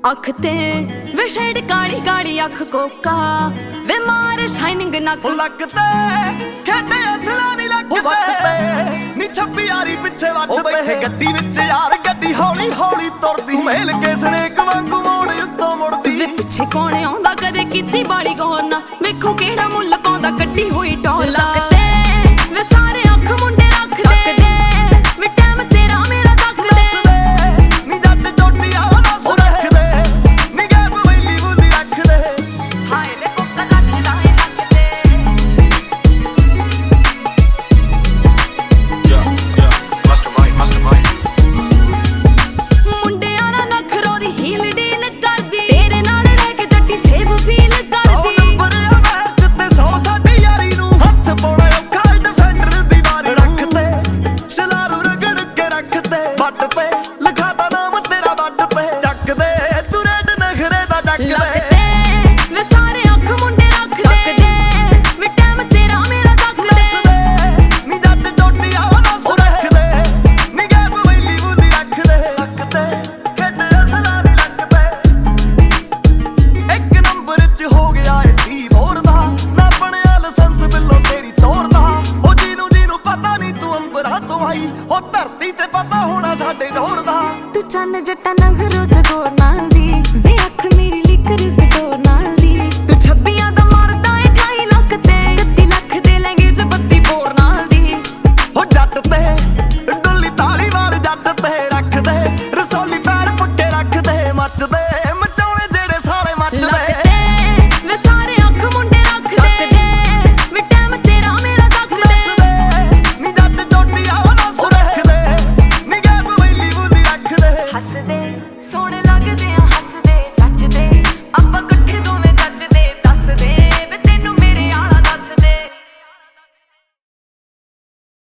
अख ते वे शेड काली काली अख कोका वे मार शाइनिंग नक लगते खेते असला नहीं लगते नी छप्पी यारी पिछे वटते गड्डी विच यार गड्डी हौली हौली तुरदी मेल के सनेक वांगू मोड़ उत्तों मुड़दी वे पिछे कौन आउंदा कदे कीती बाली गौर ना वेखो केड़ा मुੱਲ पाउंदा कड्डी होई टौल लगते वे सारे अख मुंडे रख दे वे टाइम तेरा मेरा तक दे नी जट चोटियां दस रख दे नी गैप वैली बुली रख दे हाय वे कुक्का नचदा है लगदे mastermind ਮੁੰਡਿਆਂ ਨਾਲ ਨਖਰੋ ਦੀ ਹੀਲ ਡੀਲ ਕਰਦੀ ਤੇਰੇ ਨਾਲ ਰਹਿ ਕੇ ਜੱਟੀ ਸੇਵ ਫੀਲ ਕਰਦੀ ਨੰਬਰ ਆ ਮੈਚ ਤੇ 100 ਸਾਡੀ ਯਾਰੀ ਨੂੰ ਹੱਥ ਪਾਉਣਾ ਔਖਾ ਡਿਫੈਂਡਰ ਦੀ ਵਾਰੀ ਰੱਖਦੇ ਸ਼ਲਾਰੂ ਰਗੜ ਕੇ ਰੱਖਦੇ ਵੱਟ ਤੇ ਲਿਖਾਤਾ ਨਾਮ ਤੇਰਾ ਵੱਟ ਤੇ ਚੱਕਦੇ ਤੂੰ ਰੇਡ ਨਖਰੇ ਦਾ ਚੱਕਦੇ ਲੱਗਦੇ ਵੇ ਸਾਰੇ ਅੱਖ ਮੁੰਡੇ ਰੱਖਦੇ ਵੇ ਟਾਈਮ ਤੇਰਾ ਮੇਰਾ ਤੱਕਦੇ ਨੀ ਜੱਟ ਚੋਟੀਆਂ ਦਸ ਰੱਖਦੇ ਨੀ ਗੈਪ ਵੈਲੀ ਬੁਲੀ ਰੱਖਦੇ ਖੇਡ ਅਸਲਾ ਨਹੀਂ ਲੱਗਦੇ ਇੱਕ ਨੰਬਰ ਚ ਹੋ ਗਿਆ ਏ ਧੀ ਮੋਰ ਦਾ ਨਾ ਬਣਿਆ ਲਾਇਸੈਂਸ ਬਿੱਲੋ ਤੇਰੀ ਤੋਰਦਾ ਉਹ ਜਿਹਨੂੰ ਪਤਾ ਨਹੀਂ ਤੂੰ ਅੰਬਰਾਂ ਤੋਂ ਆਈ ਉਹ ਧਰਤੀ ਤੇ ਪਤਾ ਹੋਣਾ ਸਾਡੇ ਜ਼ੋਰ ਦਾ ਤੂੰ ਚੰਨ ਜੱਟਾ ਨਖਰੋ ਜਗੋਰ ਨਾਲ ਦੀ ਵੇ ਅੱਖ ਮੇਰੀ ਲਿਕਰ